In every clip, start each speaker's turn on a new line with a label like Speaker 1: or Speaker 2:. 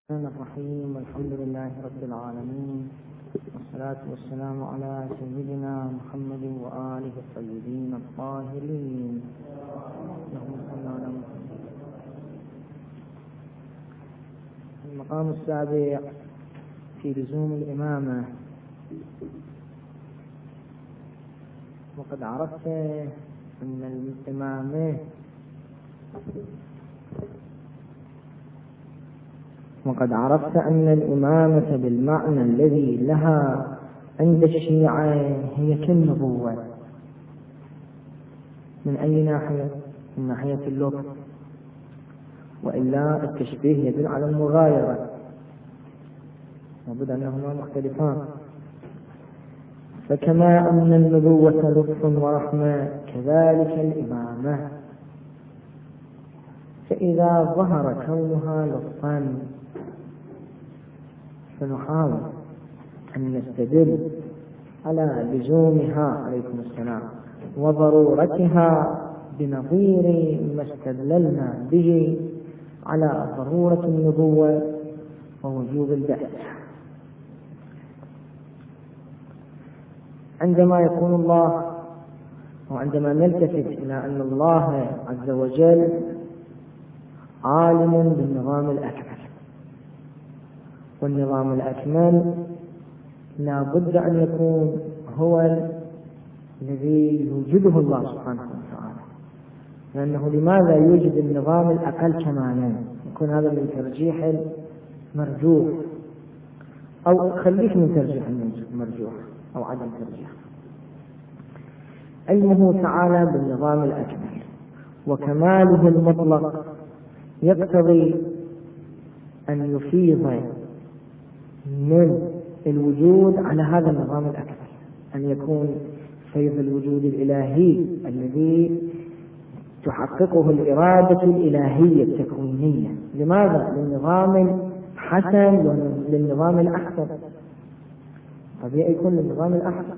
Speaker 1: الرحمن الرحيم. والحمد لله رب العالمين، والصلاة والسلام على سيدنا محمد وآله الطيبين الطاهرين. اللهم صل على محمد. المقام السابع في لزوم الإمامة. وقد عرفت أن الإمامة بالمعنى الذي لها عند الشيعة هي كالنبوة. من أي ناحية؟ من ناحية اللغة، وإلا التشبيه يدل على المغايرة، لابد أنهما مختلفان. فكما أن النبوة لطف ورحمة، كذلك الإمامة. فإذا ظهر كونها لطفا فنحاول أن نستدل على لزومها عليكم السلام وضرورتها بنظير ما استدللنا به على ضرورة النبوة ووجوب البعث. عندما يكون الله، وعندما نلتفت إلى أن الله عز وجل عالم بالنظام الأكمل، والنظام الأكمل لا بد أن يكون هو الذي يوجده الله سبحانه وتعالى، لأنه لماذا يوجد النظام الأقل كمالا؟ يكون هذا من ترجيح المرجوح، أو خليك من ترجيح المرجوح أو عدم ترجيح. علمه تعالى بالنظام الأكمل وكماله المطلق يقتضي أن يفيض من الوجود على هذا النظام الأكمل، أن يكون فيض الوجود الإلهي الذي تحققه الإرادة الإلهية التكوينية. لماذا؟ للنظام الحسن وللنظام الأحسن. طبيعي يكون للنظام الأحسن،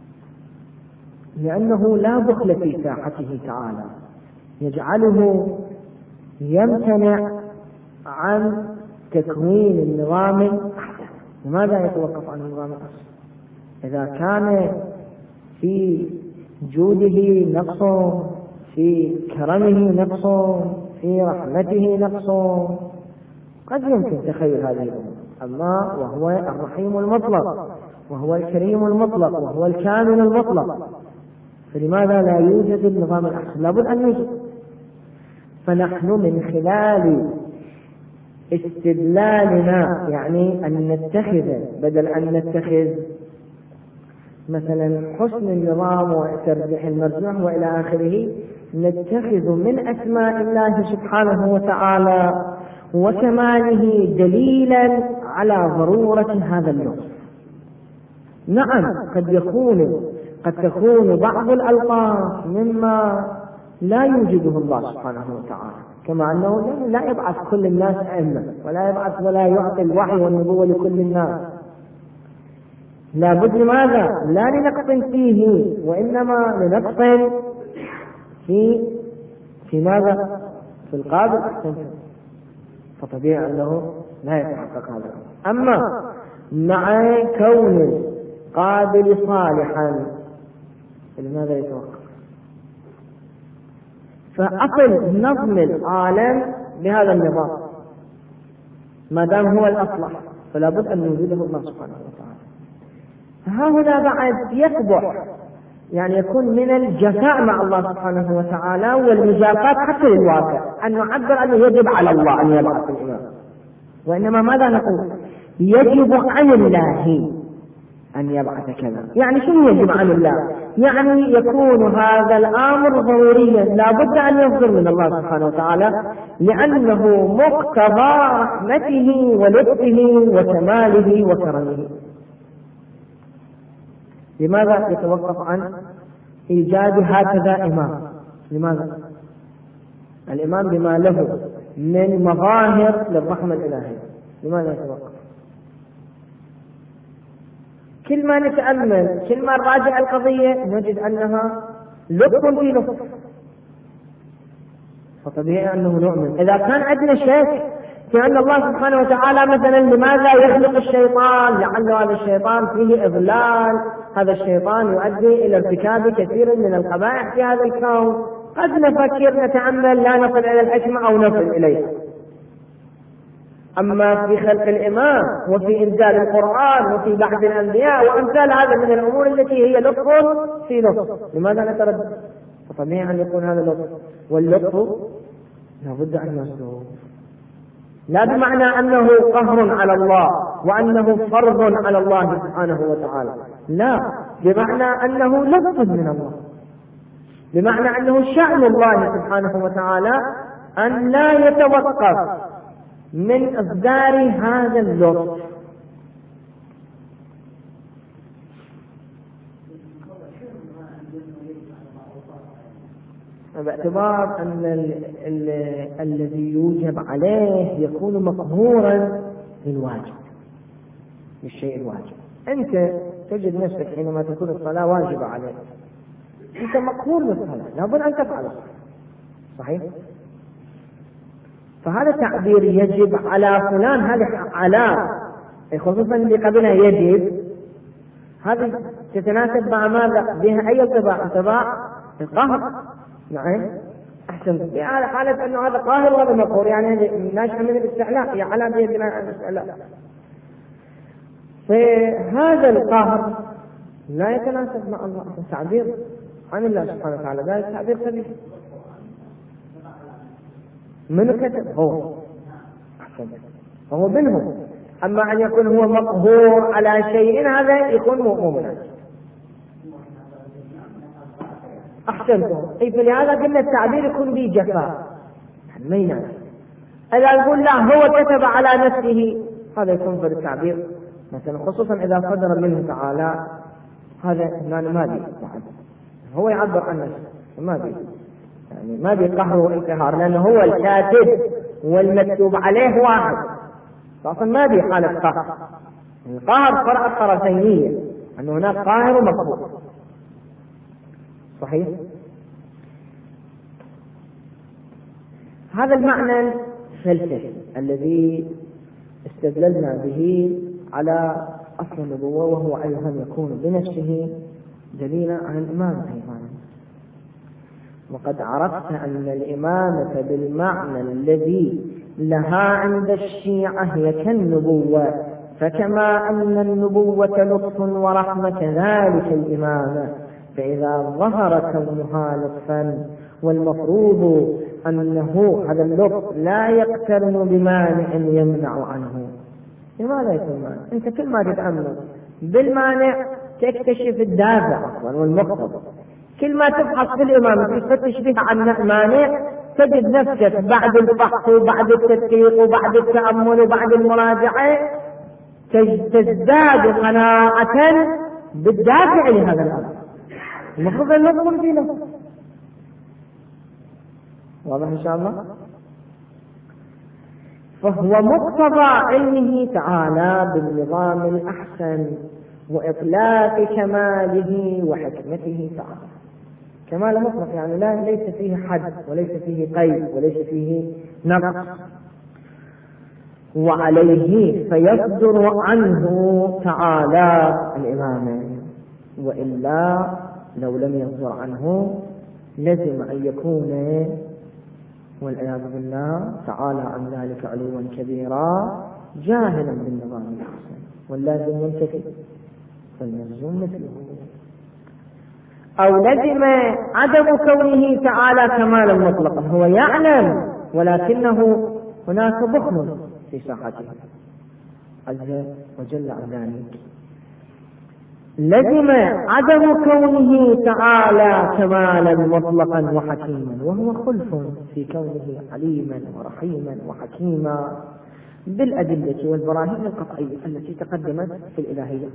Speaker 1: لأنه لا بخل في ساحته تعالى يجعله يمتنع عن تكوين النظام الأحسن. لماذا يتوقف عن النظام الأحسن؟ إذا كان في جوده نقص، في كرمه نقص، في رحمته نقص، قد يمكن تخيل هذه الأمور. أما وهو الرحيم المطلق، وهو الكريم المطلق، وهو الكامل المطلق، فلماذا لا يوجد النظام الأحسن؟ لابد أن يوجد. فنحن من خلال استدلالنا، يعني أن نتخذ بدل أن نتخذ مثلا حسن النظام وترجيح المرجوح وإلى آخره، نتخذ من أسماء الله سبحانه وتعالى وكماله دليلا على ضرورة هذا اللطف. نعم، قد تكون بعض الألفاظ مما لا يوجده الله سبحانه وتعالى، كما أنه لا يبعث كل الناس أئمة، ولا يعطي الوحي والنبوة لكل الناس. لا بد لماذا؟ لا لنقص فيه، وإنما لنقص في ماذا؟ في القابل أحسن. فطبيعي أنه لا يتحقق هذا. أما مع كون قابل صالحا لماذا يتوقف؟ فأصل نظم العالم بهذا النظام ما دام هو الأصلح، فلا بد أن يوجده الله سبحانه وتعالى. فها هنا بعد يقبح، يعني يكون من الجفاء مع الله سبحانه وتعالى والمجافاة حتى للواقع أن نعبر أنه يجب على الله أن يبعث الإمام، وإنما ماذا نقول؟ يجب عن الله أن يبعث كذا. يعني شنو يجب عن الله؟ يعني يكون هذا الأمر ضروريا، لا بد أن يصدر من الله سبحانه وتعالى، لأنه مقتضى رحمته ولطفه وكماله وكرمه. لماذا يتوقف عن إيجاد هكذا إمام؟ لماذا؟ الإمام بما له من مظاهر للرحمة الإلهية، لماذا يتوقف؟ كل ما نتأمل، كل ما نراجع القضية، نجد أنها لطف في لطف. فطبيعي أنه نؤمن. إذا كان عندنا شك في أن الله سبحانه وتعالى مثلا لماذا يخلق الشيطان؟ لعل هذا الشيطان فيه إضلال، هذا الشيطان يؤدي إلى ارتكاب كثير من القبائح في هذا الكون. قد نفكر نتأمل لا نصل إلى الحكمة أو نصل إليها. أما في خلق الإمام وفي إنزال القرآن وفي بحث الأنبياء وأمثال هذا من الأمور التي هي لطف في لطف، لماذا نتردد؟ فطبيعي أن يكون هذا لطف، واللطف لابد أن يصدر، لا بمعنى أنه قهر على الله وأنه فرض على الله سبحانه وتعالى، لا، بمعنى أنه لطف من الله، بمعنى أنه شأن الله سبحانه وتعالى أن لا يتوقف من إصدار هذا اللطف. باعتبار أن الذي يوجب عليه يكون مقهورا للواجب، للشيء الواجب. أنت تجد نفسك حينما تكون الصلاة واجبة عليك، أنت مقهور للصلاة، لابد أن تفعل، صحيح؟ فهذا تعبير يجب على فلان، هذه على خصوصا اللي قبلها يجب، هذه تتناسب مع ماذا؟ بها أي ارتباط؟ القهر. نعم، أحسن. في حالة أنه هذا قاهر وهذا مقهور، يعني ناشئ من الاستعلاء، هي على بيدنا الاستعلاء. فهذا القهر لا يتناسب مع الله، تعبير عن الله سبحانه وتعالى، ذلك تعبير قبيح. من كتب هو أحسن، فهو منهم. أما أن يكون هو مقهور على شيء هذا يكون مؤمنا. أحسنتم. أي فلهذا قلنا التعبير يكون به جفاء، ما يناسب. إذا نقول لا هو كتب على نفسه، هذا يكون في التعبير مثلا، خصوصا إذا صدر منه تعالى، هذا ما بي، هو يعبر عن نفسه، ما بي يعني ما بي قهر وانتهار، لأنه هو الكاتب والمكتوب عليه واحد، فأصلا ما بي حالة قهر. القهر فرع الطرفينية، أن هناك قاهر ومقهور، صحيح؟ هذا المعنى الفلسفي الذي استدللنا به على أصل النبوة، وهو أيضا يكون بنفسه دليلا عن الإمامة أيضا. وقد عرفت أن الإمامة بالمعنى الذي لها عند الشيعة هي كالنبوة، فكما أن النبوة لطف ورحمة كذلك الإمامة، فإذا ظهر كونها لطفا والمفروض أنه هذا اللطف لا يقترن بمانع يمنع عنه. لماذا يكون مانع؟ أنت كل ما تتأمل بالمانع تكتشف الدافع أصلا والمقتضى. كل ما تبحث في الإمامة تفتش بها عن مانع تجد نفسك بعد البحث وبعد التدقيق وبعد التأمل وبعد المراجعة تزداد قناعة بالدافع لهذا الأمر. المفروض أن ندخل فيه نفسه. واضح إن شاء الله؟ فهو مقتضى علمه تعالى بالنظام الأحسن وإطلاق كماله وحكمته تعالى. كمال مطلق يعني ليس فيه حد وليس فيه قيد وليس فيه نقص، وعليه فيصدر عنه تعالى الإمامة، وإلا لو لم يصدر عنه لازم أن يكون والعياذ بالله تعالى عن ذلك علوا كبيرا جاهلا بالنظام الأحسن، واللازم ينتفي فالملزوم مثله، أو لزم عدم كونه تعالى كمالا مطلقا، هو يعلم ولكنه هناك بخل في ساحته عز وجل عن ذلك. لزم عدم كونه تعالى كمالا مطلقا وحكيما، وهو خلف في كونه عليما ورحيما وحكيما بالأدلة والبراهين القطعية التي تقدمت في الإلهية.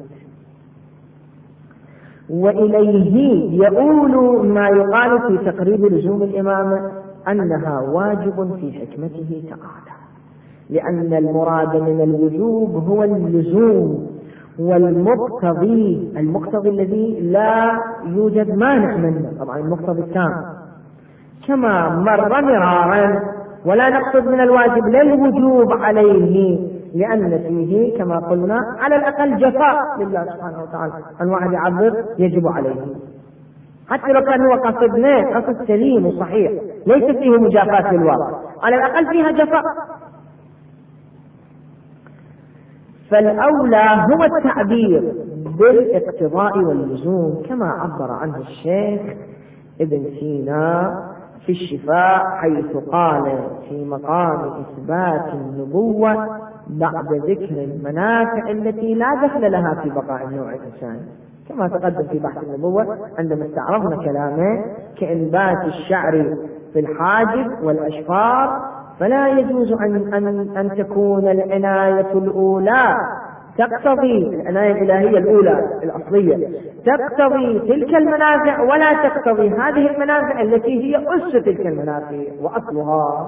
Speaker 1: وإليه يؤول ما يقال في تقريب لزوم الإمامة أنها واجب في حكمته تعالى، لأن المراد من الوجوب هو اللزوم والمقتضي، المقتضي الذي لا يوجد مانع منه، طبعا المقتضي التام، كما مر مرارا ولا نقصد من الواجب لا الوجوب عليه، لأن فيه كما قلنا على الأقل جفاء لله سبحانه وتعالى، أن واحد يعبر يجب عليه، حتى لو كان هو قصدناه قصد سليم وصحيح ليس فيه مجافاة للواقع، على الأقل فيها جفاء. فالأولى هو التعبير بالاقتضاء واللزوم كما عبر عنه الشيخ ابن سينا في الشفاء، حيث قال في مقام إثبات النبوة بعد ذكر المنافع التي لا دخل لها في بقاء النوع الإنساني، كما تقدم في بحث النبوة عندما استعرضنا كلامه كإنبات الشعر في الحاجب والأشفار، فلا يجوز أن تكون العناية الأولى تقتضي العناية الإلهية الأولى الأصلية تقتضي تلك المنافع، ولا تقتضي هذه المنافع التي هي أس تلك المنافع وأصلها.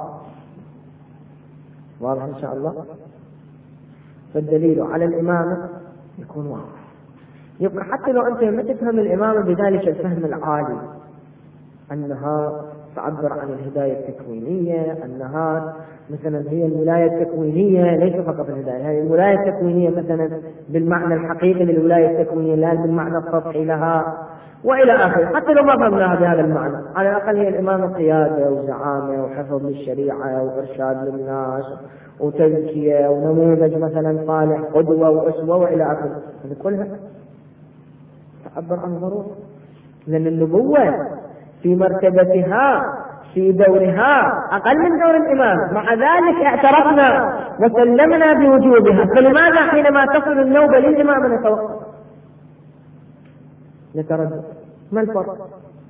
Speaker 1: واضح إن شاء الله؟ فالدليل على الإمامة يكون واضح. يبقى حتى لو أنت ما تفهم الإمامة بذلك الفهم العالي، أنها تعبر عن الهداية التكوينية، أنها مثلا هي الولاية التكوينية ليس فقط الهداية، هي الولاية التكوينية مثلا بالمعنى الحقيقي للولاية التكوينية لا بالمعنى السطحي لها وإلى آخره، حتى لو ما فهمناها بهذا المعنى على الأقل هي الإمامة قيادة وزعامة وحفظ للشريعة وإرشاد للناس وتزكية ونموذج مثلا صالح قدوة وأسوة وإلى آخره، هذه كلها تعبر عن ضرورة، لأن النبوة في مرتبتها في دورها أقل من دور الإمام، مع ذلك اعترفنا وسلمنا بوجوبها، فلماذا حينما تصل النوبة للإمام نتوقف نتردد؟ ما الفرق؟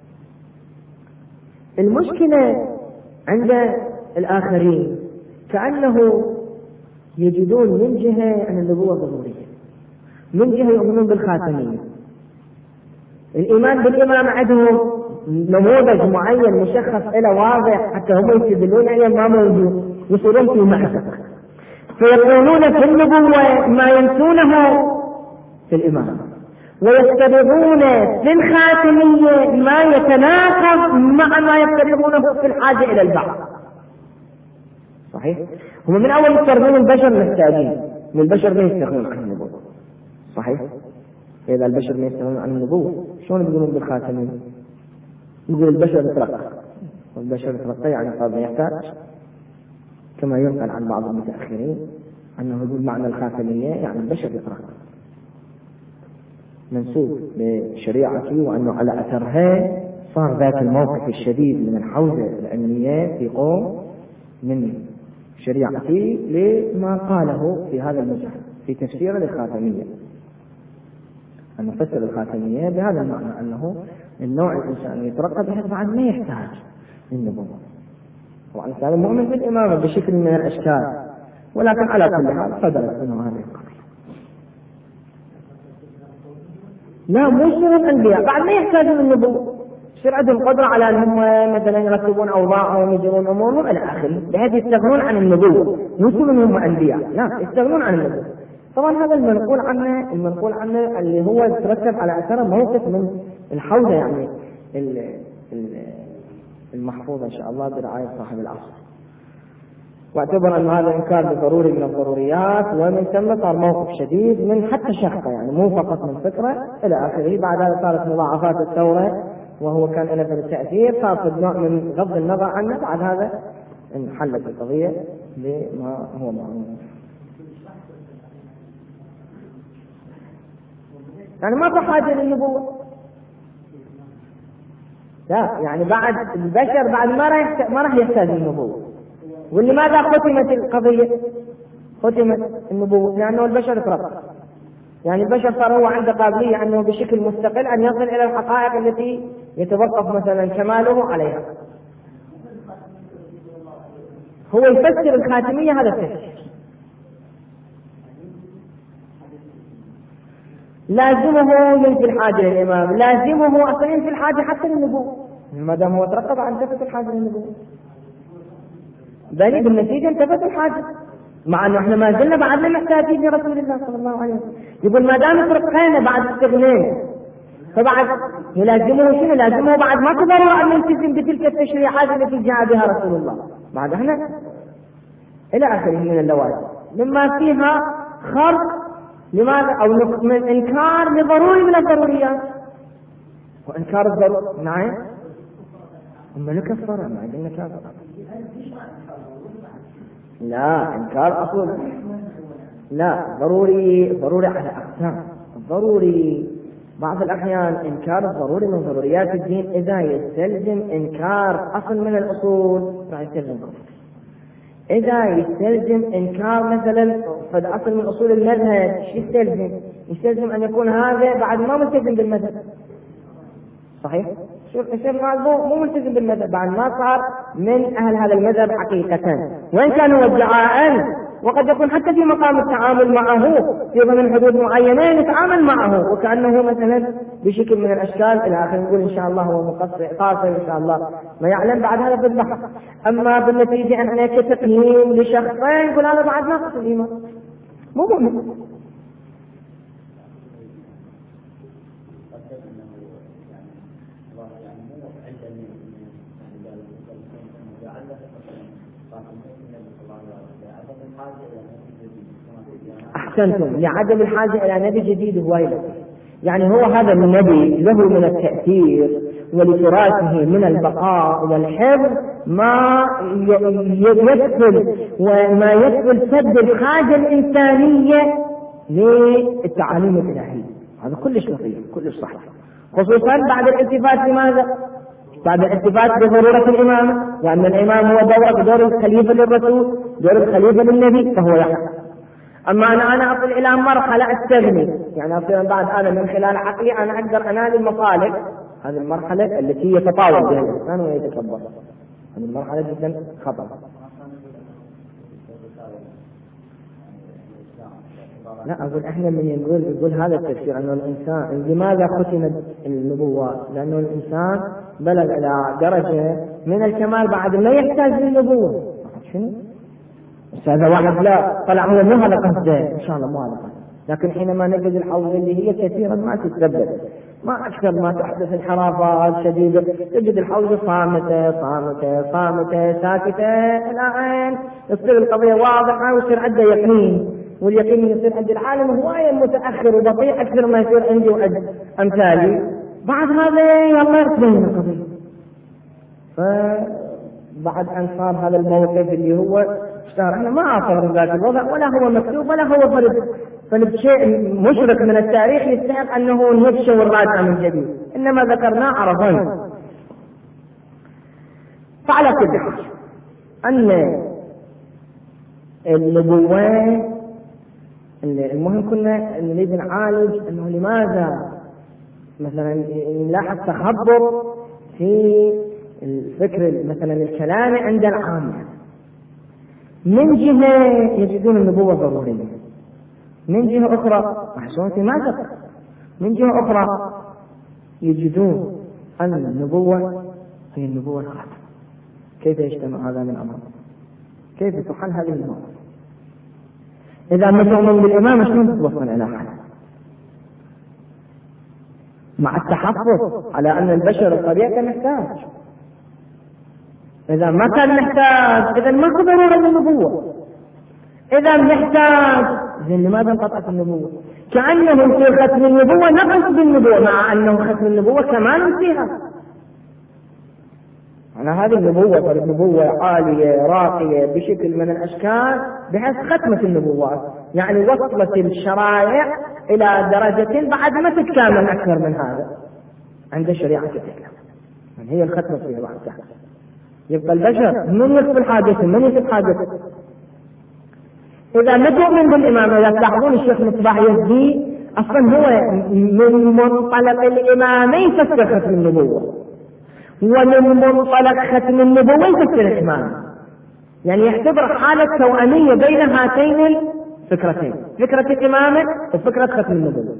Speaker 1: المشكلة عند الآخرين كأنه يجدون من جهة أن النبوة ضرورية، من جهة يؤمنون بالخاتمية. الإيمان بالإمام عندهم نموذج معين مشخص إلى واضح حتى هم يستدلون عليه ما موجود، يصيرون في مأزق، فيقولون في النبوة ما ينسونه في الإمام، ويفترضون في الخاتمية ما يتناقض مع ما يفترضونه في الحاجة إلى البعض. صحيح؟ هم من أول يفترضون البشر محتاجين، من البشر ما يستغنون عن النبوة. صحيح؟ إذا البشر ما يستغنون عن النبوة شلون يقولون بالخاتمية؟ يقول البشر يترقى، والبشر يترقى يعني صار يحتاج، كما ينقل عن بعض المتأخرين أنه يقول معنى الخاتمية يعني البشر يترقى، منسوب لشريعتي وأنه على أثرها صار ذات الموقف الشديد من الحوزة العلمية في قوم من شريعتي لما قاله في هذا المجال في تفسير للخاتمية، أن نفسر الخاتمية بهذا المعنى أنه النوع الإنساني يترقى بحيث بعد ما يحتاج للنبوة. طبعا الإنسان المؤمن بالإمامة بشكل من الأشكال، ولكن على كل حال صدرت منه هذه القضية. لا مو يصيرون الأنبياء بعد ما يحتاجون النبوة، يصير عندهم قدرة على أن هم مثلا يرتبون أوضاعهم ويجرون أمورهم إلى آخره، بحيث يستغنون عن النبوة، مو يصيرون هم أنبياء، لا يستغنون عن النبوة. طبعا هذا المنقول عنه اللي هو يترتب على أثره موقف من الحوزة يعني المحفوظة إن شاء الله برعاية صاحب العصر، واعتبر أن هذا إنكار ضروري من الضروريات، ومن ثم صار موقف شديد من حتى شخصه يعني مو فقط من فكرة إلى آخره. بعد هذا صارت مضاعفات الثورة وهو كان له التأثير، صار نوع من غض النظر عنه، بعد هذا انحلت القضية لما هو معروف. يعني ما في حاجة للنبوة، لا يعني بعد البشر بعد ما راح يحتاج النبوة. ولماذا ختمت القضية؟ ختمت النبوة لأنه البشر ترقى، يعني البشر صار هو عنده قابلية أنه بشكل مستقل أن يصل إلى الحقائق التي يتوقف مثلا كماله عليها. هو يفسر الخاتمية هذا التفسير، لازمه ينفي الحاجة للإمام، لازمه أصلا ينفي الحاجة حتى للنبوة، ما دام هو ترقب عن انتفت الحاجة للنبوة، بل بالنتيجة انتفت الحاجة، مع أنه احنا ما زلنا بعدنا محتاجين لرسول الله صلى الله عليه وسلم. يقول ما دام ترقينا بعد استغنينا فبعد يلازمه شنو؟ لازمه بعد ما ضرورة أن نلتزم بتلك التشريعات التي جاء بها رسول الله، بعد هنا إلى آخره من اللوازم مما فيها خرق لماذا أو من إنكار لضروري من الضروريات. وإنكار الضروري نعم أما نكفر ما عندنا كافر. لا إنكار أصل لا ضروري على أقسام. الضروري بعض الأحيان إنكار الضروري من ضروريات الدين إذا يستلزم إنكار أصل من الأصول فيستلزم كفر. إذا يستلزم إنكار مثلا قد أصل من أصول المذهب يستلزم أن يكون هذا بعد ما ملتزم بالمذهب. صحيح؟ الشيخ مو ملتزم بالمذهب بعد ما صار من أهل هذا المذهب حقيقة، وإن كان هو ادعاء، وقد يكون حتى في مقام التعامل معه في ضمن حدود معينة يتعامل معه وكأنه مثلا بشكل من الأشكال إلى آخره. نقول إن شاء الله هو قاصر إن شاء الله ما يعلم بعد هذا في البحث. أما بالنتيجة أن هناك تقييم لشخصين يقول هذا بعد ناقص الإيمان مو مؤمن. أحسنتم، لعدم الحاجة إلى نبي جديد هويلة. يعني هو هذا النبي له من التأثير ولتراثه من البقاء والحفظ ما يدخل وما يدخل سد الحاجة الإنسانية للتعاليم الإلهية. هذا كلش لطيف كلش صحيح، خصوصا بعد الالتفات لماذا؟ بعد الالتفات بضرورة الإمامة، وأن الإمام هو دور الخليفة للرسول، دور الخليفة للنبي، فهو يحق. أما أنا أصل إلى مرحلة أستغني، يعني أصل بعد أنا من خلال عقلي أنا أقدر أنال المصالح، هذه المرحلة التي يتطاول بها الإنسان ويتكبر، هذه المرحلة جدا خطر. لا أقول إحنا من نقول هذا التفسير أنه الإنسان لماذا ختمت النبوة؟ لأنه الإنسان بلغ إلى درجة من الكمال بعد ما يحتاج للنبوة. شنو؟ هذا واحد لا طلع هو مو هذا قصده إن شاء الله مو هذا قصده، لكن حينما نجد الحوض اللي هي كثيرا ما تتسبب، ما أكثر ما تحدث انحرافات شديدة، تجد الحوض صامتة ساكتة الآن يصير القضية واضحة ويصير عنده يقين، واليقين يصير عند العالم هواية متأخر وبطيء أكثر ما يصير عندي وعند أمثالي. بعد هذا يلا يرتبين القضية. فبعد أن صار هذا الموقف اللي هو اشتهر، احنا ما عاصرنا ذاك الوضع ولا هو مكتوب ولا هو فرد شيء مشرك من التاريخ يستحق أنه نفشه والراجع من جديد، إنما ذكرناه عرضا. فعلى كل حال أن النبوة المهم كنا نريد نعالج أنه لماذا مثلا نلاحظ تخبط في الفكر مثلا الكلام عند العامة. من جهة يجدون النبوة ضرورية، من جهة أخرى محسوسة ما ذكر، من جهة أخرى يجدون أن النبوة هي النبوة الخاتمة. كيف يجتمع هذا من أمر؟ كيف تحل هذه المواقف؟ إذا ما تؤمن بالإمامة شلون تتوصل إلى حل؟ مع التحفظ على أن البشر الطبيعي محتاج. إذا ما كان محتاج إذا ما ضرورة للنبوة. إذا محتاج إذا لماذا انقطعت النبوة؟ كأنه في ختم النبوة نقص بالنبوة، مع أنه ختم النبوة كمال فيها. أنا هذه النبوة النبوة عالية راقية بشكل من الأشكال بحيث ختمة النبوات، يعني وصلت الشرائع إلى درجة بعد ما تتكامل أكثر من هذا عند شريعة الإسلام، يعني هي الختمة فيها بعدها. يبقى البشر من يكفي حاجته من يكفي حاجته. إذا ما تؤمن بالإمامة، إذا تلاحظون الشيخ مصباح يزدي أصلا هو من منطلق الإمامة يفسر ختم النبوة، ومن منطلق ختم النبوة يفسر الإمامة، يعني يعتبر حالة توأمية بين هاتين الفكرتين، فكرة الإمامة وفكرة ختم النبوة.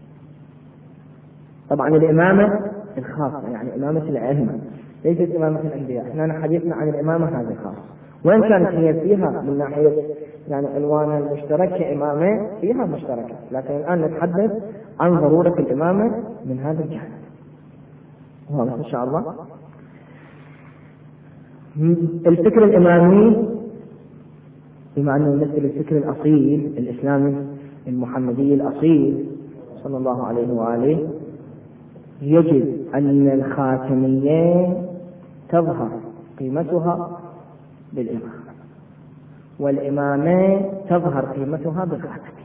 Speaker 1: طبعا الإمامة الخاصة يعني إمامة الأئمة ليست إمامة الأنبياء، احنا حديثنا عن الإمامة هذه خاصة، وإن كانت هي فيها من ناحية يعني عنوان المشترك كإمامة فيها مشتركة، لكن الآن نتحدث عن ضرورة الإمامة من هذا الجانب. واضح إن شاء الله. الفكر الإمامي بما أنه يمثل الفكر الأصيل الإسلامي المحمدي الأصيل صلى الله عليه وآله، يجد أن الخاتمية تظهر قيمتها بالإمامة، والإمامة تظهر قيمتها بالخاتم،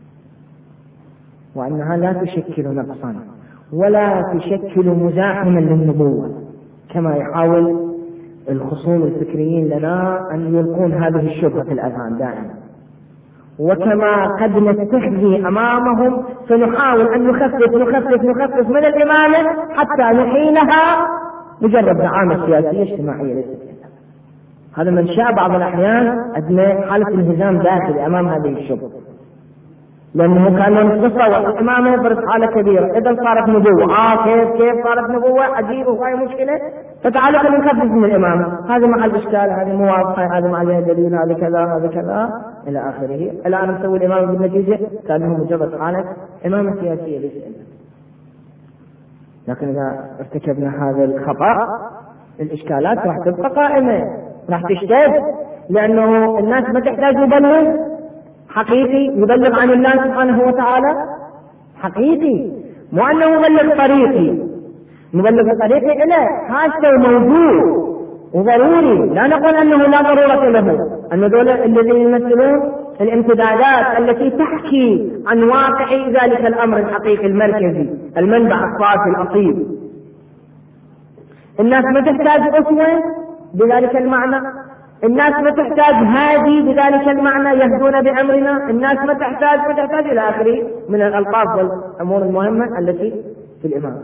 Speaker 1: وأنها لا تشكل نقصا ولا تشكل مزاحما للنبوة كما يحاول الخصوم الفكريين لنا أن يلقون هذه الشبهة في الأذهان دائما، وكما قد نستهزئ أمامهم فنحاول أن نخفف من الإمامة حتى نحيلها مجرد زعامة سياسية اجتماعية ليست كذا. هذا من شاء بعض الأحيان أدنى حالة انهزام داخلي أمام هذه الشبهة، لأنه كان نتصور الإمامة يفرض حالة كبيرة، إذا صارت نبوة كيف صارت نبوة عجيبة وهاي مشكلة، فتعالوا خلينا نخفف من الإمامة، هذا محل إشكال، هذه موافقة، هذا عليها دليل، هذا كذا هذا كذا إلى آخره. الآن نسوي الإمامة بالنتيجة كأنه مجرد حالة إمامة سياسية ليس إلا. لكن إذا ارتكبنا هذا الخطأ الإشكالات راح تبقى قائمة، راح تشتد، لأنه الناس ما تحتاج مبلغ حقيقي يبلغ عن الله سبحانه وتعالى حقيقي، مو أنه مبلغ طريقي، مبلغ طريقي إله هذا موجود وضروري، لا نقول أنه لا ضرورة له، أن دول الذين يمثلون الامتدادات التي تحكي عن واقع ذلك الأمر الحقيقي المركزي المنبع الصافي الأصيل. الناس ما تحتاج أسوة بذلك المعنى، الناس ما تحتاج هادي بذلك المعنى يهدون بأمرنا، الناس ما تحتاج إلى آخره من الألقاب والأمور المهمة التي في الإمام.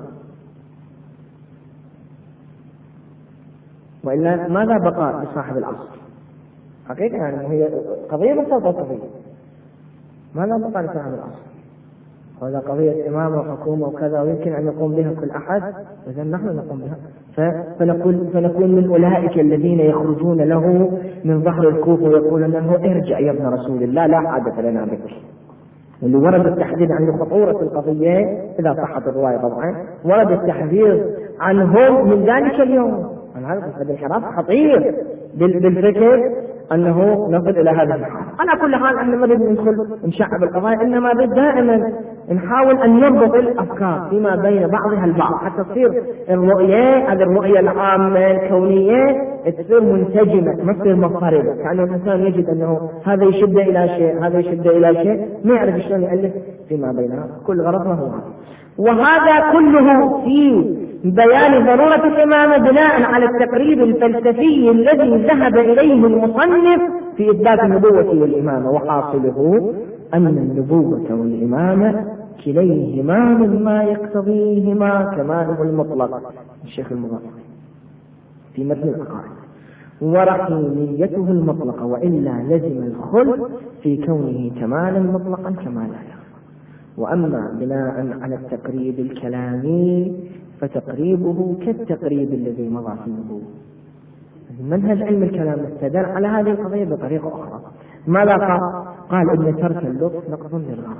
Speaker 1: وإلا ماذا بقى لصاحب العصر حقيقة؟ يعني هي قضية بسيطة قضية، ماذا بقى لصاحب العصر؟ هذا قضية إمام وحكومة وكذا ويمكن أن يقوم بها كل أحد، إذا نحن نقوم بها فنكون من أولئك الذين يخرجون له من ظهر الكوف ويقولون له ارجع يا ابن رسول الله لا حاجة لنا بك. اللي ورد التحذير عن خطورة القضية إذا صحت الرواية طبعا، ورد التحذير عنهم من ذلك اليوم. هذا الانحراف خطير بالفكر أنه نصل إلى هذا الحال. على كل حال احنا ما نريد ندخل نشعب القضايا، إنما دائما نحاول أن نربط الأفكار فيما بين بعضها البعض حتى تصير الرؤية، هذه الرؤية العامة الكونية تصير منسجمة ما تصير مضطربة، كأنه الإنسان يجد أنه هذا يشد إلى شيء هذا يشد إلى شيء ما يعرف شلون يألف فيما بينها، كل غرضنا هو هذا. وهذا كله في بيان ضرورة الإمامة بناء على التقريب الفلسفي الذي ذهب إليه المصنف في إثبات النبوة والإمامة، وحاصله أن النبوة والإمامة كليهما مما يقتضيهما كماله المطلق الشيخ المغفر في متن العقائد، ورحيميته المطلقة، وإلا لزم الخلق في كونه كمالا مطلقا كما لا يخفى. وأما بناء على التقريب الكلامي فتقريبه كالتقريب الذي مضى في النبوة. منهج علم الكلام استدل على هذه القضية بطريقة أخرى. ماذا قال إن ترك اللطف نقض للغرض،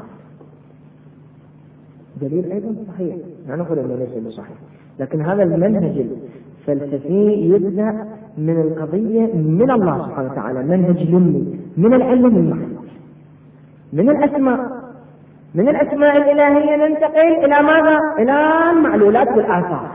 Speaker 1: دليل أيضا صحيح، لا نقول أنه ليس بصحيح، لكن هذا المنهج الفلسفي يبدأ من القضية من الله سبحانه وتعالى، منهج لمي من العلم المحدود من الأسماء الإلهية ننتقل إلى ماذا؟ إلى المعلولات والآثار.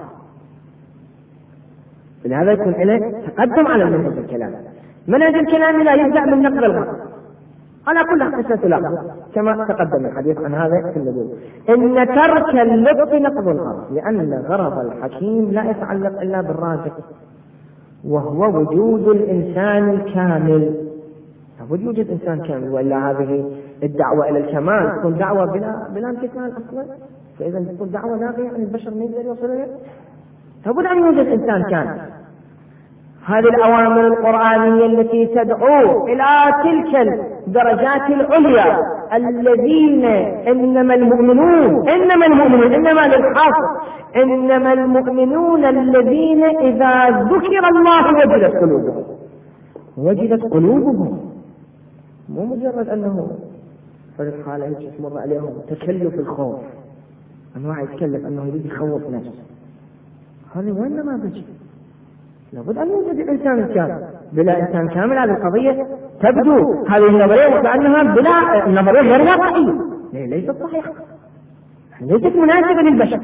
Speaker 1: لهذا يكون إليه تقدم على المنهج الكلامي. منهج الكلام لا يبدأ من نقل الغرض على كل قصة لا، كما تقدم الحديث عن هذا في النبوة، إن ترك اللطف نقض الغرض، لأن غرض الحكيم لا يتعلق إلا بالرازق، وهو وجود الإنسان الكامل. وجود الإنسان كامل، وإلا هذه الدعوة إلى الكمال تكون دعوة بلا امتثال أصلا، فإذا تكون دعوة لاغية عن البشر ما يقدر يوصل إليه. لابد أن يوجد إنسان كامل. هذه الأوامر القرآنية التي تدعو إلى تلك الدرجات العليا الذين إنما المؤمنون إنما للحق إنما المؤمنون الذين إذا ذكر الله وجلت قلوبهم، مو مجرد أنه فرد حالة يتمر عليهم تكلف الخوف، أنواع يتكلف أنه يريد يخوف نفسه، هذه وين ما بجي لابد أن يوجد الإنسان الكامل. بلا إنسان كامل هذه القضية تبدو هذه النظرية كأنها بلا النظرية غير واقعية، ليست صحيحة، ليست مناسبة للبشر.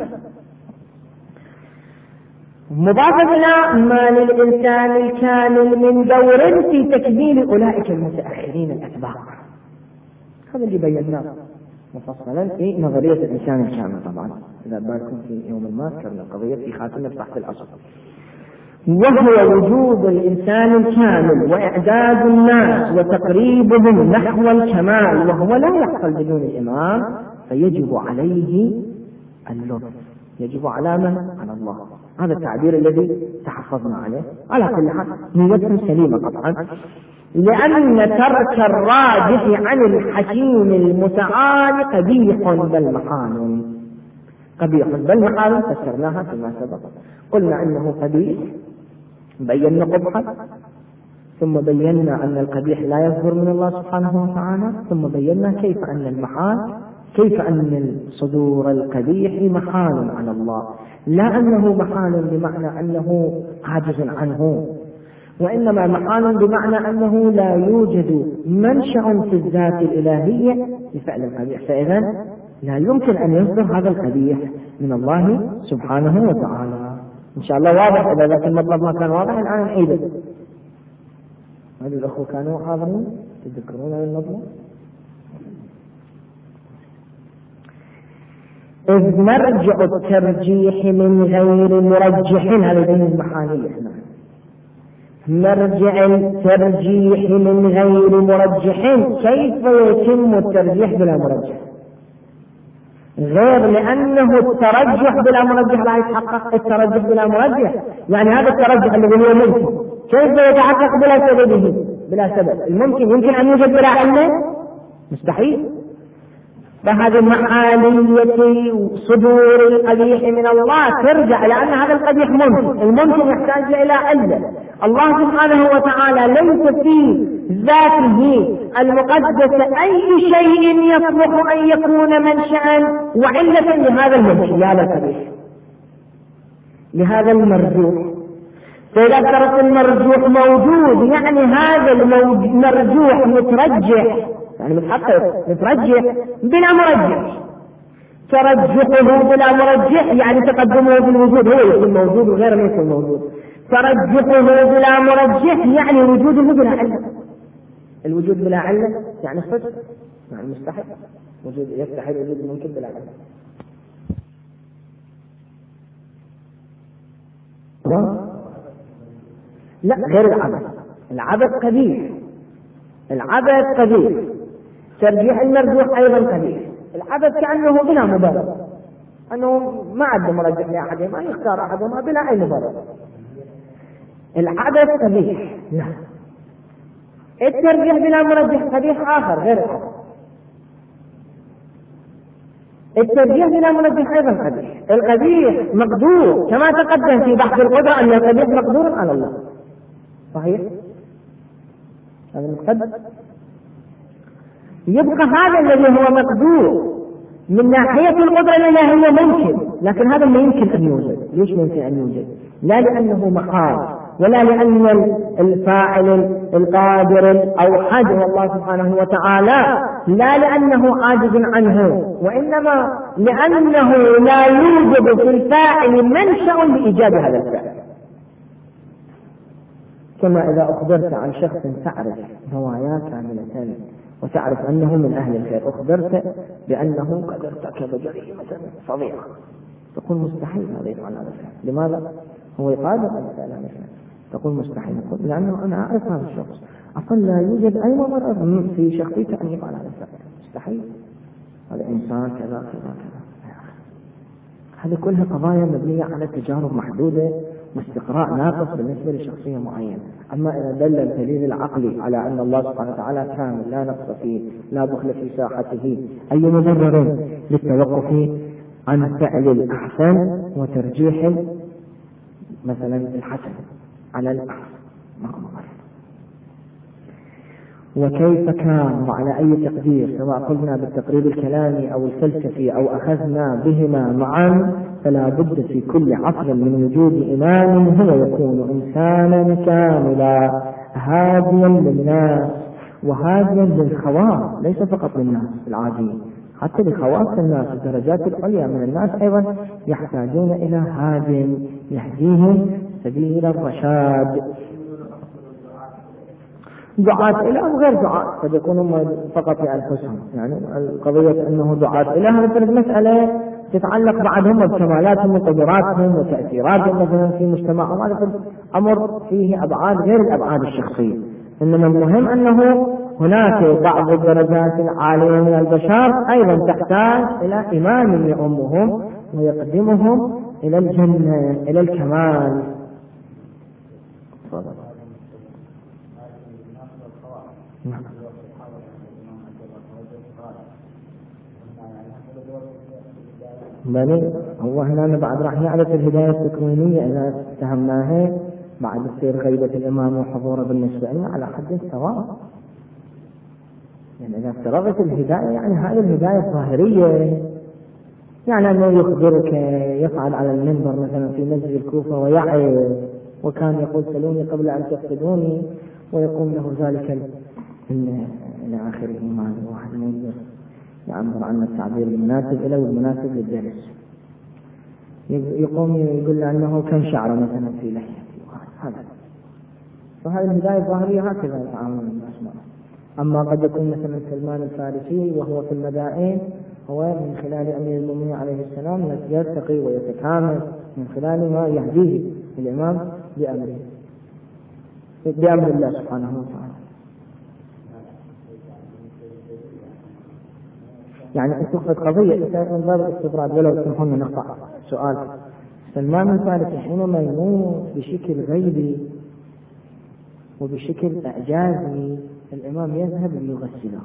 Speaker 1: مضافا إلى ما للإنسان الكامل من دور في تكميل أولئك المتأخرين الأتباع. هذا اللي بيناه مفصلا في نظرية الإنسان الكامل. طبعا إذا بالكم في يوم ما كان القضية في خاتمة بحث الأصل، وهو وجود الإنسان الكامل وإعداد الناس وتقريبهم نحو الكمال، وهو لا يحصل بدون الإمام، فيجب عليه اللطف. يجب على من؟ على الله. هذا التعبير الذي تحفظنا عليه. على كل حال نية سليمة قطعا، لأن ترك الراجح عن الحكيم المتعال قبيح بل محال. قبيح بل محال فسرناها فيما سبق، قلنا إنه قبيح، بينا قبحا، ثم بينا أن القبيح لا يظهر من الله سبحانه وتعالى، ثم بينا كيف أن المحال، كيف أن صدور القبيح محال على الله، لا أنه محال بمعنى أنه عاجز عنه، وإنما محال بمعنى أنه لا يوجد منشأ في الذات الإلهية لفعل القبيح، فإذا لا يمكن أن يصدر هذا القبيح من الله سبحانه وتعالى. إن شاء الله واضح. إذا ذاك المطلب ما كان واضح الآن نعيده. هذه الأخوة كانوا حاضرين تذكرون هذا المطلب؟ إذ مرجع الترجيح من غير مرجح، هذا بين المحالية. مرجع الترجيح من غير مرجح، كيف يتم الترجيح بلا مرجح؟ غير لأنه الترجح بلا مرجح لا يتحقق. الترجح بلا مرجح يعني هذا الترجح الذي هو ممكن، كيف يتحقق بلا سببه؟ بلا سبب. الممكن يمكن أن يوجد بلا علة؟ مستحيل. فهذه محالية صدور القبيح من الله ترجع لأن هذا القبيح ممكن، الممكن يحتاج إلى علة. الله سبحانه وتعالى ليس في ذاته المقدسة أي شيء يصلح أن يكون منشأ وعلة لهذا الممكن، لهذا القبيح، لهذا المرجوح. فإذا كانت المرجوح موجود يعني هذا المرجوح مترجح، يعني متحقق مترجح بلا مرجح. ترجحه بلا مرجح يعني تقدمه بالوجود، هو يكون موجود وغيره ما يكون موجود. ترجحه بلا مرجح يعني وجوده بلا علة. الوجود بلا علة يعني صدق، يعني مستحيل. وجود يستحيل وجود ممكن بلا علة. لا، غير العبث. العبث قبيح، العبث قبيح. ترجيح المرجوح أيضا قبيح. العبث كأنه بلا مبالغة، أنه ما عنده مرجح لأحدهما، يختار أحدهما بلا أي مبالغة. العبث قبيح. لا، الترجيح بلا مرجح قبيح آخر غير العبث. الترجيح بلا مرجح أيضا قبيح. القبيح مقدور كما تقدم في بحث القدرة أن القبيح مقدور على الله، صحيح؟ هذا المقدم. يبقى هذا الذي هو مقدور من ناحية القدرة الإلهية ممكن، لكن هذا ما يمكن أن يوجد. ليش ممكن أن يوجد؟ لا لأنه محال، ولا لأن الفاعل القادر الأوحد هو الله سبحانه وتعالى، لا لأنه عاجز عنه، وإنما لأنه لا يوجد في الفاعل منشأ لإيجاد هذا الفعل. كما إذا أخبرت عن شخص تعرف نواياه كاملة وتعرف أنه من أهل الخير، أخبرت بأنه قد ارتكب جريمة فظيعة، تقول مستحيل هذا يفعل هذا الفعل. لماذا؟ هو قادر على فعل هذا الفعل. تقول مستحيل، لأنه أنا أعرف هذا الشخص، أصلا لا يوجد أي مبرر في شخصيته أن يفعل هذا الفعل. مستحيل، هذا إنسان كذا كذا كذا. هذه كلها قضايا مبنية على تجارب محدودة واستقراء ناقص بالنسبة لشخصية معينة. أما إذا دل الدليل العقلي على أن الله سبحانه وتعالى كامل لا نقص فيه لا بخل في ساحته، أي مبرر للتوقف عن فعل الأحسن وترجيح مثلا الحسن على الأحسن؟ ما هو مبرر.
Speaker 2: وكيف كان وعلى أي تقدير، سواء قلنا بالتقريب الكلامي أو الفلسفي أو أخذنا بهما معا، فلا بد في كل عصر من وجود إمام هو يكون إنسانا كاملا هاديا للناس وهاديا للخواص، ليس فقط للناس العاديين، حتى لخواص الناس الدرجات العليا من الناس أيضا يحتاجون إلى هاد يهديهم سبيل الرشاد. دعاة إلى أو غير دعاة، قد يكونوا فقط لأنفسهم، يعني القضية أنه دعاة إلى هذه المسألة تتعلق بعدهم بكمالاتهم وقدراتهم وتأثيراتهم مثلا في مجتمعهم، هذا أمر فيه أبعاد غير الأبعاد الشخصية، إنما المهم أنه هناك بعض الدرجات العالية من البشر أيضا تحتاج إلى إمام يؤمهم ويقدمهم إلى الجنة إلى الكمال. بل هو هنا بعد راح يعرف الهداية التكوينية إذا اتهمناها بعد تصير غيبة الإمام وحضوره بالنسبة لنا على حد سواء. يعني إذا افترضت الهداية يعني هذه الهداية الظاهرية، يعني أنه يخبرك يصعد على المنبر مثلا في مسجد الكوفة ويعي وكان يقول سلوني قبل أن تفقدوني، ويقوم له ذلك إلى آخره. ما الواحد ما يقدر يعبر عن التعبير المناسب إلى والمناسب للدرس. يقوم يقول له أنه كان شعره مثلا في لحيته هذا، فهذه الهداية الظاهرية هكذا يتعامل الناس معه. أما قد يكون مثلا سلمان الفارسي وهو في المدائن هو من خلال أمير المؤمنين عليه السلام يرتقي ويتكامل من خلال ما يهديه الإمام بأمر الله سبحانه وتعالى. يعني أتخذ قضية من باب الاستطراد ولو تسمحون نقطع سؤال. سلمان الفارسي حينما يموت بشكل غيبي وبشكل إعجازي الإمام يذهب ليغسله،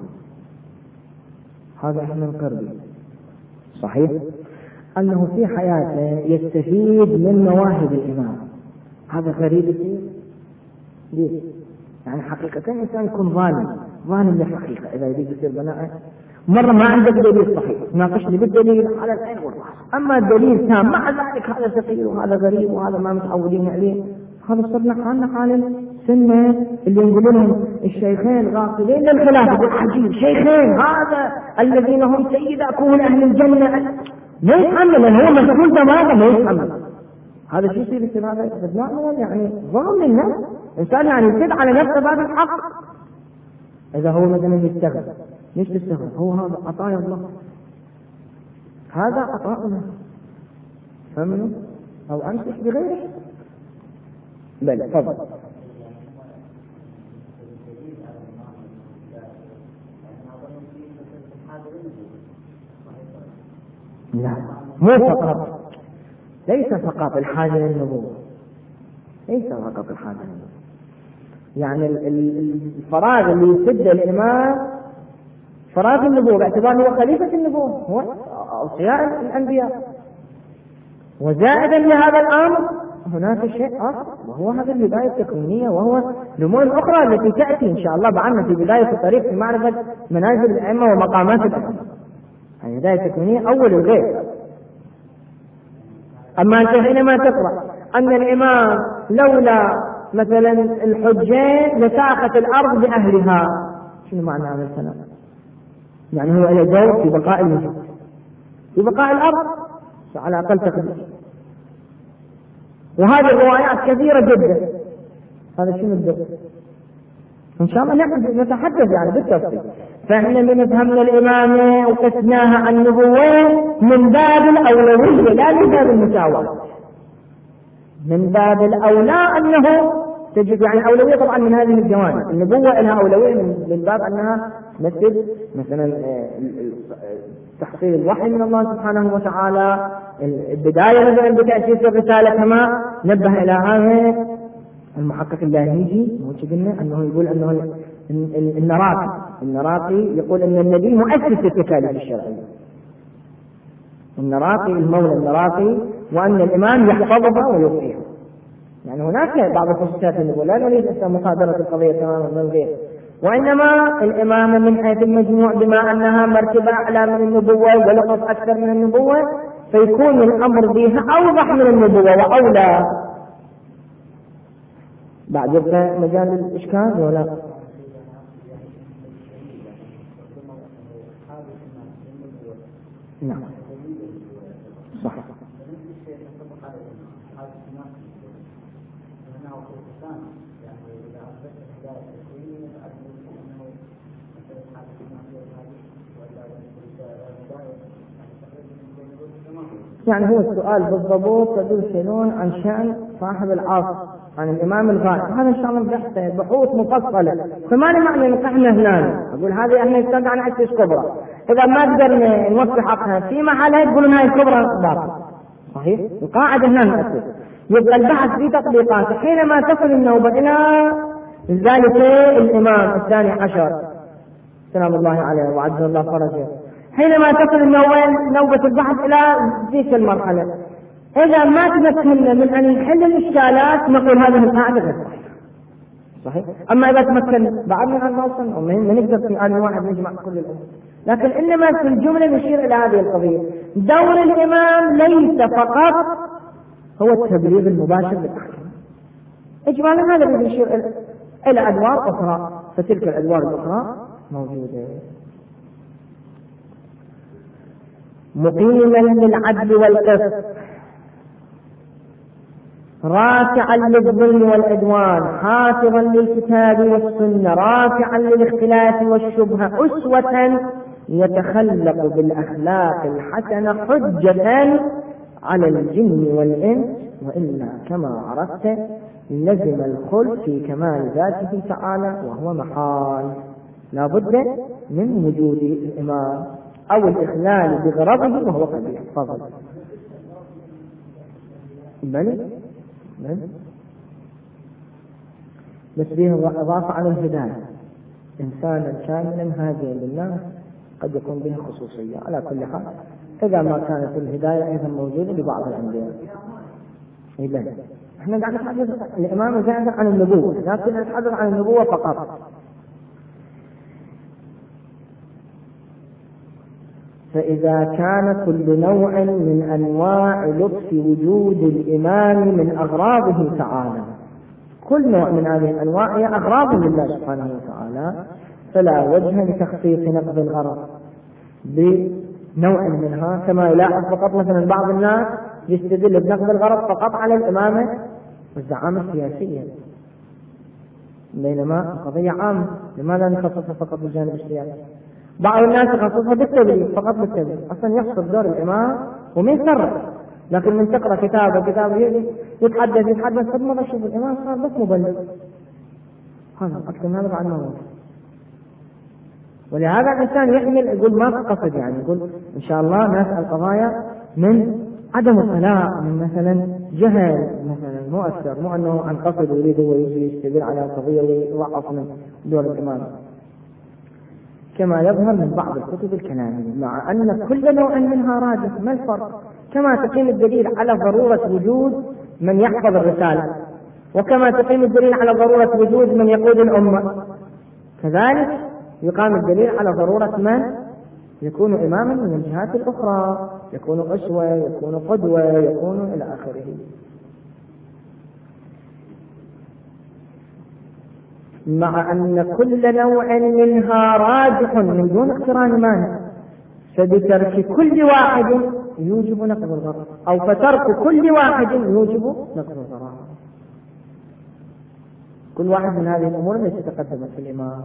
Speaker 2: هذا احنا نقر به صحيح أنه في حياته يستفيد من مواهب الإمام. هذا غريب يصير ليه؟ يعني حقيقة إنسان يكون ظالم للحقيقة إذا يريد يصير بناء مرة ما عندك دليل صحيح ناقشني بالدليل على العين والرأس، أما الدليل تام مع ذلك هذا ثقيل وهذا غريب وهذا ما متعودين عليه، هذا صرنا حال السنة اللي يقولون الشيخين غاصبين للخلافة بالحجيب، شيخين هذا الذين هم سيدا كون أهل الجنة، ما يتحمل هو مسؤول دماغه ما يتحمل هذا شيء يصير استماعي يعني ظلم للنفس. إنسان يعني يزيد على نفسه بعد الحق. إذا هو مثلا يستغل ليش تستغل؟ هو هذا عطايا الله، هذا عطاؤنا فمنه أو أمسك بغيره. بل تفضل. لا مو فقط، ليس فقط الحاجة للنبوة، ليس فقط الحاجة للنبوة، يعني الفراغ اللي يسد الإمام فراغ النبوة باعتبار هو خليفة النبوة، هو أوصياء الأنبياء. وزائدا لهذا الأمر هناك شيء آخر وهو هذا الهداية التكوينية، وهو الأمور الأخرى التي تأتي إن شاء الله بعنا في بداية الطريق في معرفة منازل الأئمة ومقامات الأئمة. الهداية التكوينية أول الغير. أما أنت حينما تقرأ أن الإمام لولا مثلا الحجين لساقت الأرض بأهلها، شنو معنى هذا الكلام؟ يعني هو إلى جواب في بقاء الوجود في بقاء الأرض على أقل تقدير. وهذه الروايات كثيرة جدا. هذا شنو الدرس؟ إن شاء الله نتحدث يعني بالتفصيل. فإحنا بنفهمنا الإمامة وقسناها عن النبوة من باب الأولوية لا من باب المساواة. من باب الأولى أنه تجد يعني أولوية طبعا من هذه الجوانب. النبوة لها أولوية من باب أنها مثلا تحصيل الوحي من الله سبحانه وتعالى، البداية مثلا بتأسيس الرسالة كما نبه إلى هذا المحقق اللاهيجي. قلنا أنه يقول أنه النراقي يقول أن النبي مؤسس التكاليف الشرعية، المولى النراقي، وأن الإمام يحفظها ويوقيها. يعني هناك بعض الخصوصيات النبوة لا نريد أن مصادرة القضية تماما من غير، وإنما الإمامة من حيث المجموع بما أنها مرتبة أعلى من النبوة ولقب أكثر من النبوة فيكون الأمر بها أوضح من النبوة وأولى. بعد يبقى مجال الإشكال ولا؟ نعم صح. يعني هو السؤال بالضبط تدل عن شأن صاحب العصر عن الإمام الغائب، هذا إن شاء الله بحوث مفصلة، فما لنا معنى نقحنا هنا أقول هذه احنا نستدعى عن أسس كبرى، إذا ما قدر نوفي حقها في محلها يقولون هاي الكبرى باطل. صحيح؟ القاعدة هنا نأسس. يبقى البحث في تطبيقاته حينما تصل النوبة إلى ذلك الإمام الثاني عشر سلام الله عليه وعز الله فرجه، حينما تصل نوبة البحث إلى ذيك المرحلة إذا ما تمكنا من أن نحل الإشكالات نقول هذه القاعدة غير صحيحة. صحيح؟ أما إذا تمكن بعضنا عن نوصل أو ما نقدر في آن واحد نجمع كل الأمور، لكن إنما في الجملة نشير إلى هذه القضية. دور الإمام ليس فقط هو التبليغ المباشر بالأحكام، إجمالا هذا الذي يشير إلى أدوار أخرى، فتلك الأدوار الأخرى موجودة. مقيما للعدل والقسط، رافعا للظلم والعدوان، حافظا للكتاب والسنة، رافعا للاختلاف والشبهة، أسوة يتخلق بالأخلاق الحسنة، حجة على الجن والإنس، وإلا كما عرفت لزم الخلق في كمال ذاته تعالى وهو محال، لا بد من وجود الإمام أو الإخلال بغرضه وهو قبيح. تفضل. بل بس به إضافة على الهداية، إنسانا كاملا هاديا للناس قد يكون به خصوصية. على كل حال إذا ما كانت الهداية أيضا موجودة لبعض الأنبياء. إذن إحنا قاعد نتحدث الإمام قاعد عن النبوة، لكن نتحدث عن النبوة فقط. فإذا كان كل نوع من أنواع لطف وجود الإمام من أغراضه تعالى، كل نوع من هذه الأنواع هي أغراض لله سبحانه وتعالى، فلا وجه لتخصيص نقض الغرض بنوع منها، كما يلاحظ فقط مثلا بعض الناس يستدل بنقض الغرض فقط على الإمامة والزعامة السياسية، بينما القضية عامة. لماذا نخصصها فقط بالجانب السياسي؟ بعض الناس يخصصها بالتبليغ فقط، بالتبليغ أصلا يحصل دور الإمام ومن يسرع، لكن من تقرأ كتاب يتحدث قد ما بشوف الإمام صار بس مبلغ، هذا أكثر من هذا بعد ما موت. ولهذا الإنسان يحمل يقول ما قصد، يعني يقول إن شاء الله نسأل قضايا من عدم الطلاق، من مثلا جهل مثلا مؤثر، مو أنه عن قصد يريد هو يجي يستدل على قضية ويوقف من دور الإمام، كما يظهر من بعض الكتب الكلامية، مع أن كل نوع منها راجح. ما الفرق؟ كما تقيم الدليل على ضرورة وجود من يحفظ الرسالة، وكما تقيم الدليل على ضرورة وجود من يقود الأمة، كذلك يقام الدليل على ضرورة من يكون إماما من الجهات الأخرى، يكون أسوة، يكون قدوة، يكون إلى آخره. مع أن كل نوع منها راجح من دون اقتران مانع، فبترك كل واحد يوجب نقض الغرض، أو فترك كل واحد يوجب نقض الغرض. كل واحد من هذه الأمور التي تقدمت في الإمام.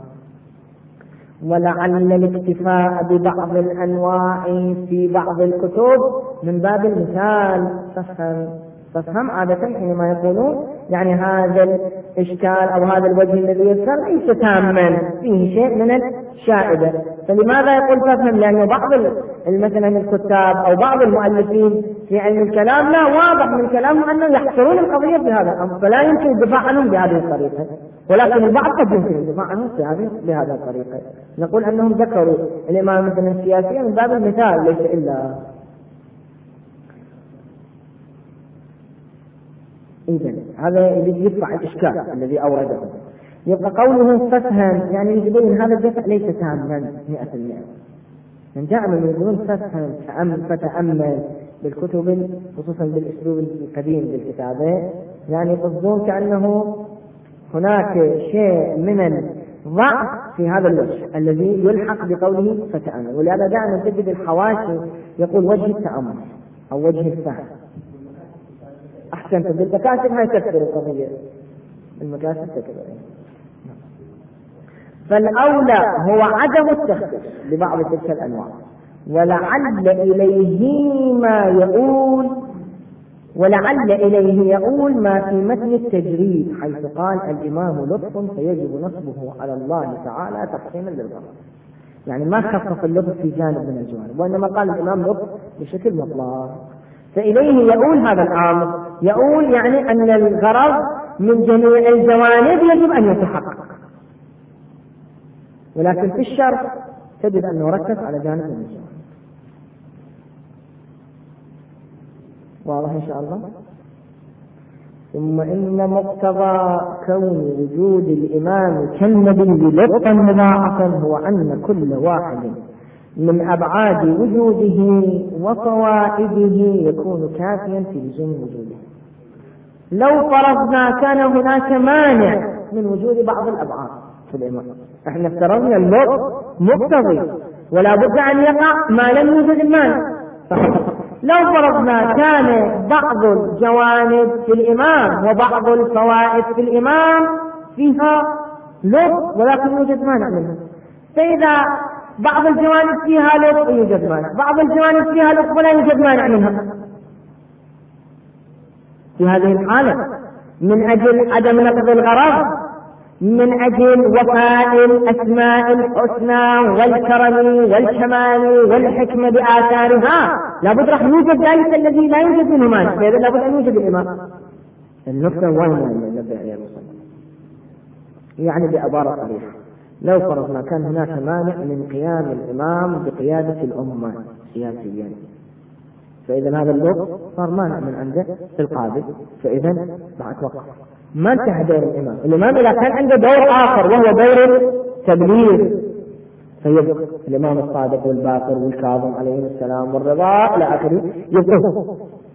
Speaker 2: ولعل الاكتفاء ببعض الأنواع في بعض الكتب من باب المثال. تفهم عادة حينما يقولون يعني هذا الإشكال أو هذا الوجه الذي يذكر ليس تاما، فيه شيء من الشائبة، فلماذا يقول تفهم؟ لأن بعض مثلا الكتاب أو بعض المؤلفين في علم الكلام لا واضح من كلامهم أنهم يحصرون القضية بهذا الأمر، فلا يمكن الدفاع عنهم بهذه الطريقة، ولكن البعض قد يمكن الدفاع عنهم بهذه الطريقة. نقول أنهم ذكروا الإمام مثلا السياسية من باب المثال ليس إلا. إذن هذا الذي يدفع الإشكال الذي أورده. يبقى قوله فافهم يعني يبين هذا الدفع ليس تاما 100%. من دائما يقولون فافهم فتأمل بالكتب خصوصا بالاسلوب القديم بالكتابة، يعني يقصدون كأنه هناك شيء من الضعف في هذا الوجه الذي يلحق بقوله فتأمل. ولهذا دائما تجد الحواشي يقول وجه التأمل أو وجه الفهم. أحسنت، بالمكاسب هاي تكثر القضية، المكاسب تكثر. فالأولى هو عدم التخصيص لبعض تلك الأنواع، ولعل إليه يقول ما في متن التجريد حيث قال الإمام لطف فيجب نصبه على الله تعالى تقسيما للغرض. يعني ما خصص اللطف في جانب من الجوانب، وإنما قال الإمام لطف بشكل مطلق، فإليه يقول هذا الأمر، يقول يعني أن الغرض من جميع الجوانب يجب أن يتحقق، ولكن في الشرط تجد أنه ركز على جانب من الجوانب. واضح إن شاء الله. ثم إن مقتضى كون وجود الإمام كالنبي لطفا مضاعفا هو أن كل واحد من أبعاد وجوده وفوائده يكون كافيا في لزوم وجوده. لو فرضنا كان هناك مانع من وجود بعض الأبعاد في الإمام، احنا افترضنا اللطف مقتضي ولا بد أن يقع ما لم يوجد المانع. لو فرضنا كان بعض الجوانب في الإمام وبعض الفوائد في الإمام فيها لطف ولكن يوجد مانع منها، فإذا بعض الجوانب فيها لطف يوجد مانع، بعض الجوانب فيها لطف ولا يوجد مانع منها، في هذه الحالة من أجل عدم نقض الغرض، من أجل وفاء الأسماء الحسنى والكرم والكمال والحكمة بآثارها لابد راح يوجد ذلك الذي لا يوجد منه مانع، فإذا لابد أن يوجد الإمام. النقطة وين النبي عليه الصلاة والسلام يعني بعبارة صريحة، لو فرضنا كان هناك مانع من قيام الإمام بقيادة الأمة سياسيا، فإذا هذا اللطف صار مانع من عنده في القابل، فإذا بعد توقف ما انتهى دور الإمام. الإمام إذا كان عنده دور آخر وهو دور التبليغ فيبقى الإمام الصادق والباقر والكاظم عليهم السلام والرضا إلى آخره يبقى.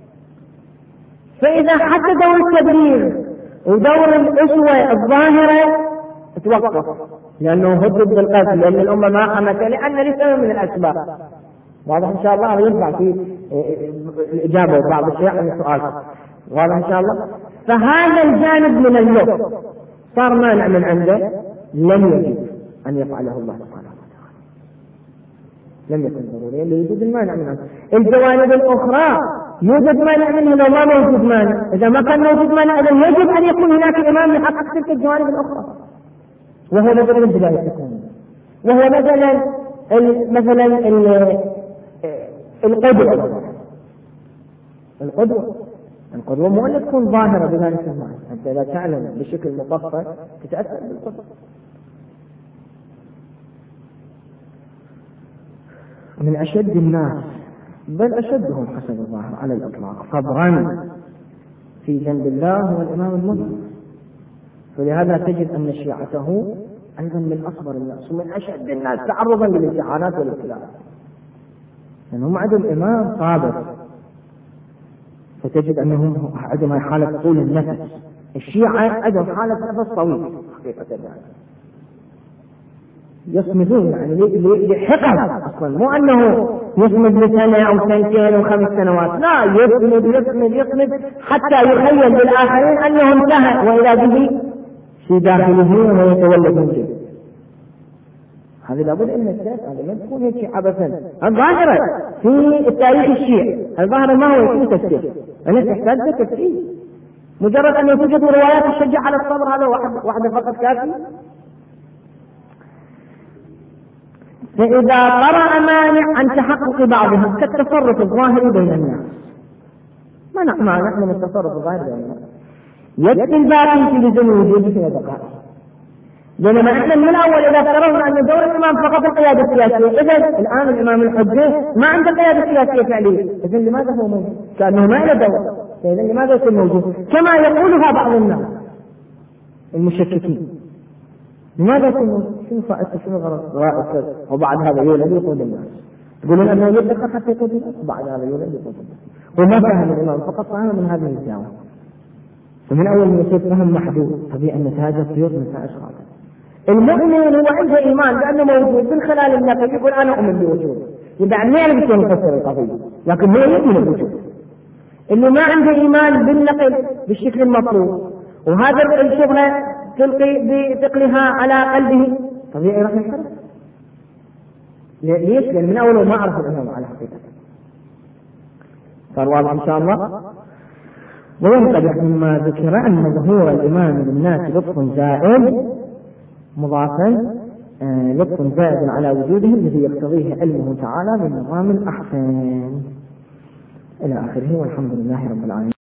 Speaker 2: فإذا حتى دور التبليغ ودور الأسوة الظاهرة توقف لأنه هدد بالقتل، لأن الأمة ما حمت لأن لسبب من الأسباب. واضح إن شاء الله ينفع في الإجابة بعض الشيء عن السؤال، واضح إن شاء الله. فهذا الجانب من اللطف صار مانع من عنده، لم يجب أن يفعله الله سبحانه وتعالى، لم يكن ضروريا ليوجد المانع منه. الجوانب الأخرى يوجد مانع منه لو ما موجود مانع، إذا ما كان موجود مانع إذا يجب أن يكون هناك إمام يحقق تلك الجوانب الأخرى، وهو مثلا البداية تكون، وهو مثلا القدوة مو أن تكون ظاهرة بذلك المعنى، أنت إذا تعلم بشكل مفصل تتأثر بالقدوة. من أشد الناس بل أشدهم حسب الظاهر على الإطلاق صبرا في جنب الله هو الإمام المظلم، فلهذا تجد أن شيعته أيضا من أصبر الناس ومن أشد الناس تعرضا للامتحانات والابتلاءات، لأنهم عندهم إمام صابر، فتجد أنهم عندهم حالة طول النفس. الشيعة عندهم حالة نفس طويل حقيقة يعني يصمدون يعني لحقب أصلا، مو أنه يصمد لسنة أو سنتين أو 5 سنوات، لا يصمد حتى يخيل للآخرين أنه انتهى وإذا به في داخله ويتولد من جديد. هذا لابد أن الناس هذا ما تكون هيك عبثا. الظاهرة في التاريخ الشيعي الظاهرة ما هو يكون تفسير، أنا تحتاج تفسير، مجرد أن توجد روايات تشجع على الصبر هذا واحدة فقط كافي. فإذا طرأ مانع عن تحقق بعضها كالتصرف الظاهر بين الناس، ما مانع من التصرف الظاهر بين الناس، يكفي الباقي في لزوم وجوده في البقاء. بينما احنا من الاول اذا افترضنا ان دور الامام فقط القياده السياسيه، اذا الان الامام الحجه ما عنده قياده سياسيه فعليه، اذا لماذا هو موجود؟ كانه ما له دور، اذا لماذا يكون موجود؟ كما يقولها بعض الناس المشككين، لماذا شنو فائدة شنو غرض رائد وبعد هذا يولد يقود الناس؟ تقولون أنه يدخل حتى يقود الناس وبعد هذا يولد يقود الناس. وما فهم الإمام فقط فهم من هذه الزاوية. فمن أول ما يصير فهم محدود طبيعي نتاج الطيور نتاج خاطئ. المؤمن هو عنده إيمان بأنه موجود من خلال النقل يقول أنا أؤمن بوجوده. يعني ما يعرف شلون يفسر القضية لكن هو يؤمن بوجوده. اللي ما عنده إيمان بالنقل بالشكل المطلوب وهذا الشبهة تلقي بثقلها على قلبه طبيعي راح ينحرف. ليش؟ لأن من أول ما عرف الإمام على حقيقته. صار واضح إن شاء الله. وينقدح مما ذكر أن ظهور الإمام للناس لطف زائد مضافا لطف زائد على وجوده الذي يقتضيه علمه تعالى بالنظام الأحسن إلى آخره. والحمد لله رب العالمين.